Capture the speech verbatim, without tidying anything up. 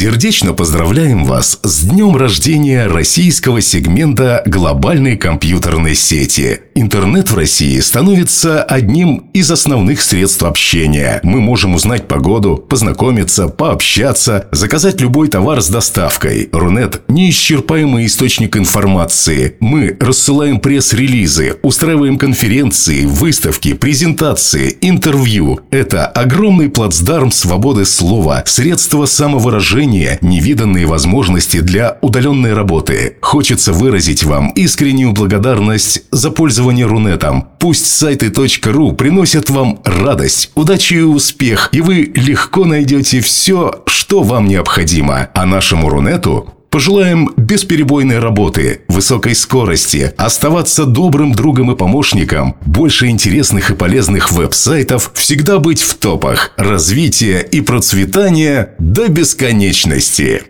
Сердечно поздравляем вас с днем рождения российского сегмента глобальной компьютерной сети. Интернет в России становится одним из основных средств общения. Мы можем узнать погоду, познакомиться, пообщаться, заказать любой товар с доставкой. Рунет – неисчерпаемый источник информации. Мы рассылаем пресс-релизы, устраиваем конференции, выставки, презентации, интервью. Это огромный плацдарм свободы слова, средства самовыражения, невиданные возможности для удаленной работы. Хочется выразить вам искреннюю благодарность за пользование Рунетом. Пусть сайты точка ру приносят вам радость, удачу и успех, и вы легко найдете все, что вам необходимо. А нашему Рунету пожелаем бесперебойной работы, высокой скорости, оставаться добрым другом и помощником, больше интересных и полезных веб-сайтов, всегда быть в топах, развития и процветания до бесконечности.